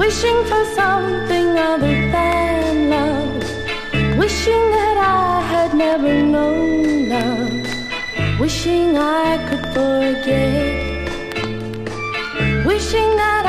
wishing for something other than love, wishing that I had never known love, wishing I could forget, wishing that